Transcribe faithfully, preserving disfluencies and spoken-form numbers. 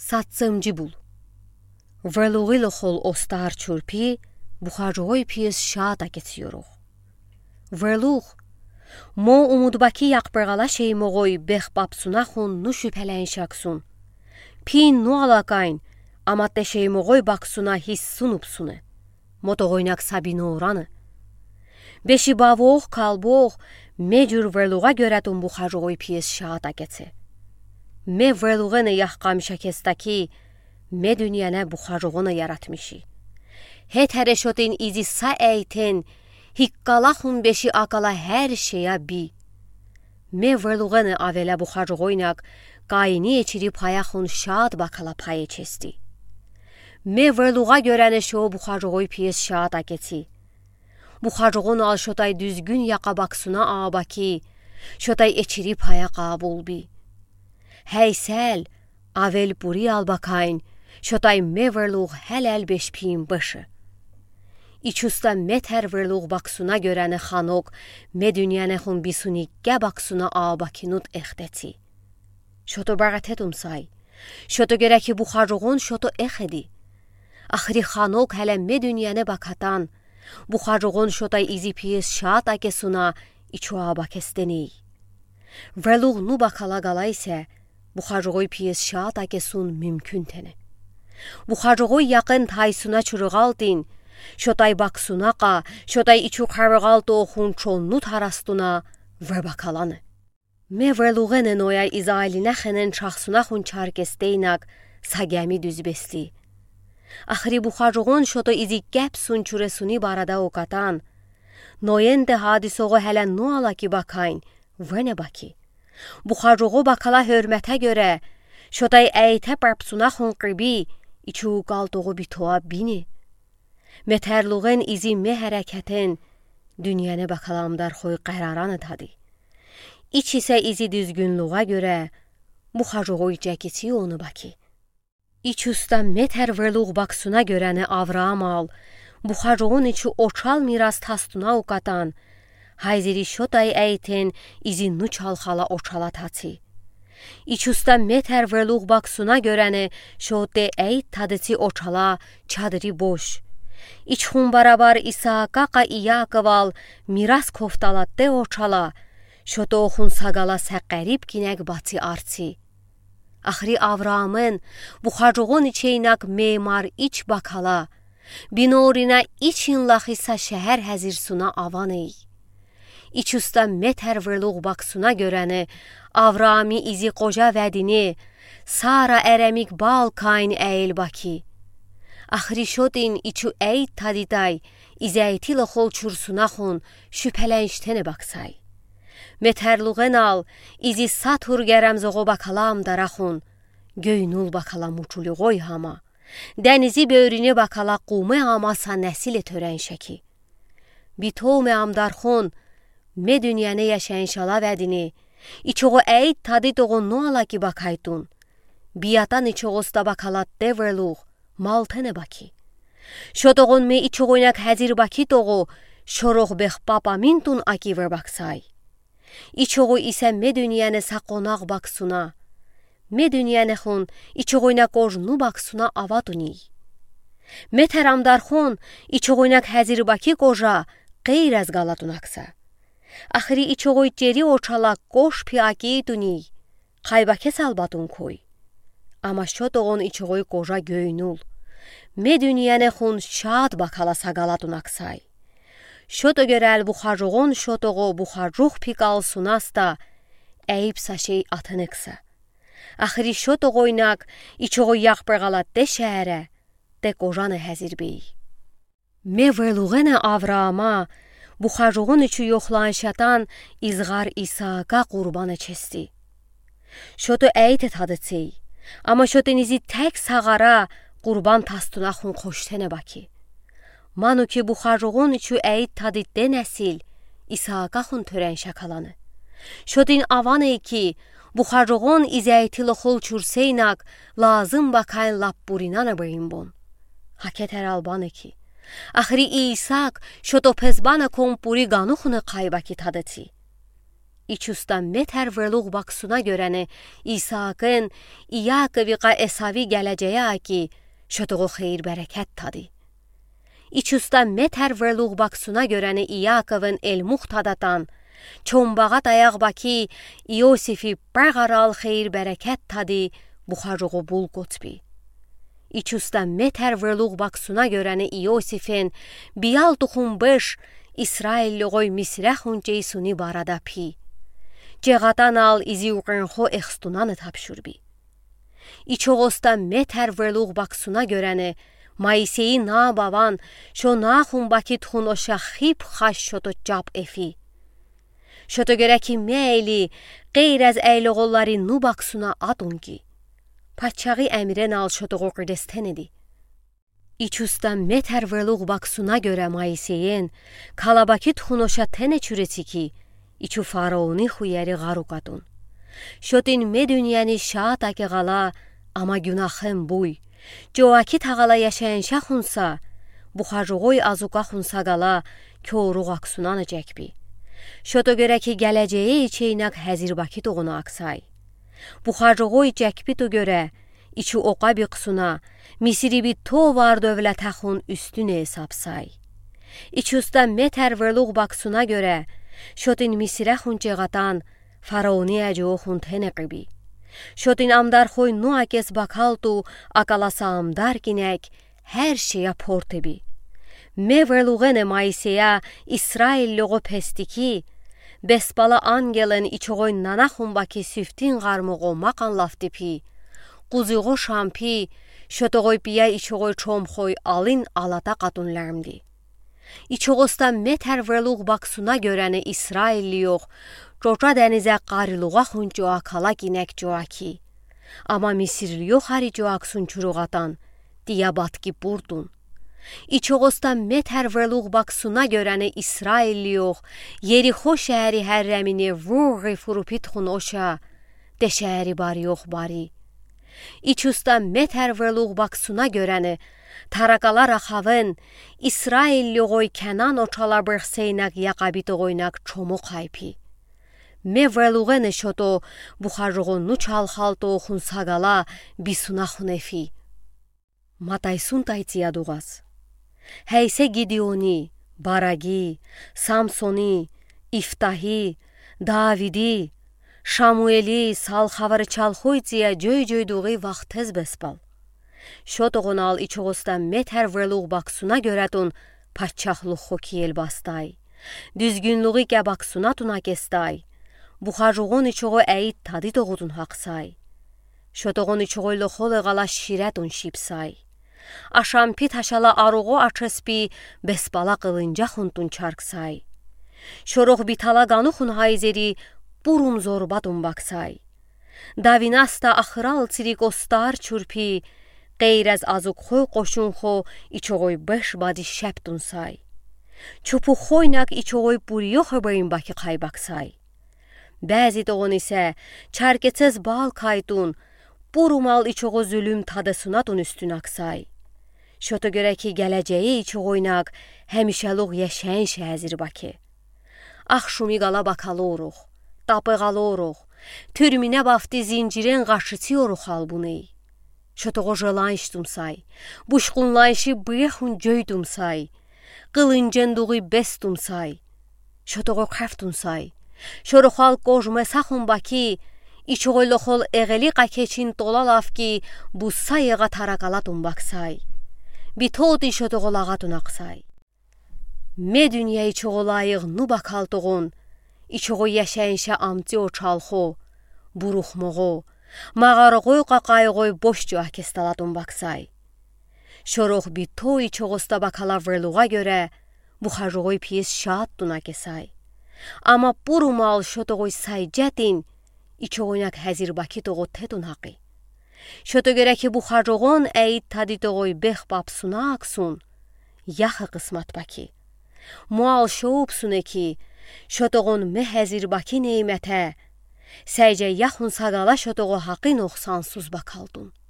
Սացմջի բուլ Վրլուղի լխոլ օստար չուրպի բուխաջողոյ պիես շատ ակեցյորող Վրլուղ Մո ումուդբակի յաղպրղալա շեի մողոյ բեղ պապսունախուն նու շուպելային շաքսուն Պին նու ալակայն ամատե շեի մողոյ բաքսունա հիսսուն ուպսուն է Մոտողոյնակ սաբինո օրանը Բեշի բավող կալբող մեջուր վրլուղա գյորատուն բուխաջողոյ պիես շատ ակեց է Մե վրլուղենը յաղկամիշակեստակի Մե դունյանա բուխաջողոնը яратմիշի Հետ հերեշոտին իզի սա էյթեն Հիկկալախուն բեշի ակալա հեր շեյա բի Մե վրլուղենը ավելա բուխաջողոյնակ Կայինի էչիրի պայախուն շատ բակալա պայե չեստի Մե վրլուղա գյորանե շո բուխաջողոյ պիես շատ ակեցի Բուխաջողոնը ալ շոտայ դյուզգուն յaqabaksuna աղաբակի Շոտայ էչիրի պայա qabulbi Heysel, avel puri albakayn, şotay me vırluğ helal beşpiyim başı. İçusta meter vırluğ baksuna görene xanok, me dünyane xun bisuni ge baksuna ağabakinut ehteti. Şoto baratetum say, şoto gereki buxarruğun şoto ehedi. Ahri xanok hele me dünyane bakatan, buxarruğun şotay izi piyes şaat akesuna içu ağabakesteni. Vırluğ nu bakala gala ise, Բուխաջողոյ պիես շատ ակեսուն միմքուն թենե Բուխաջողոյ յaqen թայսունա չուրղալտին Շոտայ բաքսունա qa շոտայ իչու խարղալտո խուն չոննու թարաստունա վրբակալանը Մե վրլուղենը նոյայ իզայլինա խենեն չախսունա խուն չարկեստեյնակ սագյամի դյուզբեսլի Ախրի բուխաջողոն շոտո իզի կեպսուն չուրեսունի բարադա օկատան Նոյեն դե հադիսողո հելən նու ալակի բակայն վրնե բակի Բուխաջողո բակալա հորմətə görə şotay əytə parpsuna xonqribi içu qaltoğu bitoa bini Metərluğen izi me hərəkətin dünyanə bakalamdar xoy qəraranı tadı İç isə izi düzgünlüğa görə Buxajողոյ cəkisi onu baki İç usta metər vırluğ baksuna görəni Avraam al Buxajողun içu oçal miras tastuna uqatan Hayziri şotay eyten izi nu çalxala oçala tatsi. İçusta meter vırluğ baksuna görəni şote eyt tadeti oçala çadri boş. İçhun barabar İsaka qa İyaqval miras koftalatte oçala. Şote oxun sagala səqərib kinək batsi artsi. Ahri Avraamın buxajողun içeynak memar iç bakala. Binorina için laxisa şəhər həzirsuna avaney. İçusta meter vırluğ baksuna görəni Avrami izi qoca vədini Sara ərəmik bal kayn əyil baki Axri şodin içu əyt tadiday İzəytilə xol çursuna xun şüpələnştene baksay Meterluğen al izi satur gərəmzoğu bakalam daraxun Göynul bakalam uçuluğoy hama Dənizi böğrini bakala qume amasa nəsil törən şəki Bitoğme amdarxun Me dünyanı yaşayan şala vədini, İçoğu əyt tadı doğu nu ala ki bakaytun. Biyatan içoğusta bakalat devrluğ, maltene baki. Şotoğun me içoğuynak həzir baki doğu, şoroğ bex papamintun aki ver baksay. İçoğu ise me dünyanı saqonaq baksuna. Me dünyanı xun, İçoğuynak oj nu baksuna avaduni. Me teramdar xun, İçoğuynak həzir baki qoja, qeyr az galatunaksa. Axri içoğoy ceri oçala qoş piyaki duni, qaybake salbatun koy. Ama şotoğun içoğoy qoja göynul. Me dünyanı xun şad bakala sagalatun aksay. Şoto görəl buxajողun şotoğu buxajuq pikal sunasta, əyib saşey atınıksa. Axri şotoğoynak içoğoy yaqpırğalat de şəhərə, de qojanı həzir bey. Me vırluğenə Avraama, Buxajողun içu yoxlanşatan izğar İsaqa qurbanı çesti. Şoto əyt tadıtsey, ama şotenizi tək sağara qurban tastuna xun xoştene baki. Manu ki buxajողun içu əyt tadıtte nəsil, İsaqa xun törən şakalanı. Şotin avan ey ki, buxajողun izəytili xol çurseynak, lazım bakayn lap burinanı berimbon. Haketər albanı ki. Axri İsak şoto pezbana kompuri ganuxunu qaybaki tadıtsi. İçüstan metər verluq baksuna görəni İsaqın, İyaqıviqa Esavi gələcəyə ki, şötüğü xeyir bərəkət tadı. İçüstan metər verluq baksuna görəni İyaqıvın elmuq tadatan, çombağa dayaq baki İosifi bəğaral xeyir bərəkət tadı, buxarığı bul qotbi. İçüstan metər verluq baksuna görəni İosifin, biyal duxun beş, İsrailliğoy misrəxun ceysuni barada pi. Ceğatan al izi uqınxo exstunanı tapşurbi. İçoğostan metər verluq baksuna görəni, Maiseyi nabavan, şo naxun baki txun oşa xib xaş şoto cab efi. Şoto görə ki meyli, qeyr az əyliğolları nu baksuna adungi. Paçağı əmirən al şotoğu qidəstən edi. İçüstan metər verluq baksuna görə Maiseyin, kalabaki txun oşa tənə çürəsi ki, İçü faraoni xuyəri qaruqadun. Şotin me dünyəni şaata ki qala, ama günahın buy. Joaki tağala yaşayan şaxunsa, buxarıqoy azuqa xunsa qala, köruq aksunanı cəkbi. Şoto görə ki gələcəyə içeynaq həzirbaki doğunu aksay. Buxarıqoy cəkbi to görə, İçü oqa biqsuna, misiri bi to var dövlətəxun üstünü hesabsay. İçüstan metər verluq baksuna görə, şotin misirəxun ceğatan, faraoni əcoxun tənəqibi. Şotin amdar xoy nu akes bakaltu, akalasa amdar kinək, hər şeyə portebi. Me verluğene Maiseya, İsrailliğo pestiki, besbala angelin içoğoy nanaxun baki süftin qarmıqo maqan laftipi, quziğo şampi, şotoğoy biya içoğoy çomxoy alin alata qadunlarımdi. İçoğostan metər verluq baksuna görəni İsrailli yox, Coca dənizə qariluğa xun joakala ginək joaki. Ama Misirli yox hari joaksun çuruğatan, diya batki burdun. İçoğostan metər verluq baksuna görəni İsrailli yox, Yerixo şəhəri hərrəmini vuği furupit xun oşa, de şəhəri bari yox bari. İçüstan metər verluq baksuna görəni, Taraqala raxavın, İsrailli qoy kənan oçala bırxseynaq yaqabit qoynaq çomuq haypi. Me verluğene şoto, buxarıqon nu çalxalto xun sagala, bisuna xun efi. Mataysun taytiya duğaz. Heyse Gideoni, Baragi, Samsoni, İftahi, Davidi, Şamueli, salxavarı çalxoytiya cöy-cöy duği vaxt tez bespal. Şotoğun al içoğustan metər verluq baksuna görədun, paçaxluq xoki el bastay. Düzgünlüğü gə baksuna tuna gestay. Buxarıqon içoğu əyid tadı doğudun haqsay. Şotoğun içoğu loxol qala şirədun şipsay. Aşampi taşala aruğu açıspi, besbala qılınca xuntun çarksay. Şoroq bitala qanı xun hayzeri, burum zorbadun baksay. Davinasta axıral tsirikostar çürpi, qeyr az azıq xoy qoşun xo, içoğuy beş badi şəpdun say. Çupu xoynaq içoğuy buriyo xəbəyin baki qaybaksay. Bəzi doğun isə çərkətsiz bal kaydun, burumal içoğu zülüm tadısınadun üstün aksay. Şoto görə ki gələcəyi içoğuynaq, həmişəluq yəşən şəhəzir baki. Axşumi qala bakaloruq, tapıqaloruq, türminə bafti zincirin qaşıtıyoruq albuney. Şotoğu jılanşdum say, buşqunlayışı bıyəxun cöydum say, qılıncındığı bestum say. Şotoğu xəftun say. Şoroxal qojme saxun baki, içoğu loxol eğeli qakeçin dolalaf ki, bu sayıqa taraqalatun baksay. Bitodi şotoğu lağatun aqsay. Me dünya içoğu layıq nu bakalduğun, içoğu yəşəyinşə amci o çalxo, buruxmoğu, mağarıqoy qaqayıqoy boş cüakestaladun baksay. Şorox bito içoğusta bakala verluğa görə, buxarıqoy piyes şahaddun akesay. Ama burumal şotoğuy saycədin, içoğuynak həzir baki doğu tedun haqi. Şoto görə ki buxarıqon əyid tadı doğuy bex babsuna aksun, yaxı qısmat baki. Mual şoupsune ki, şotoğun me həzir baki neymətə, səycə yaxun sagala şotoğu haqi noxsansuz bakaldun.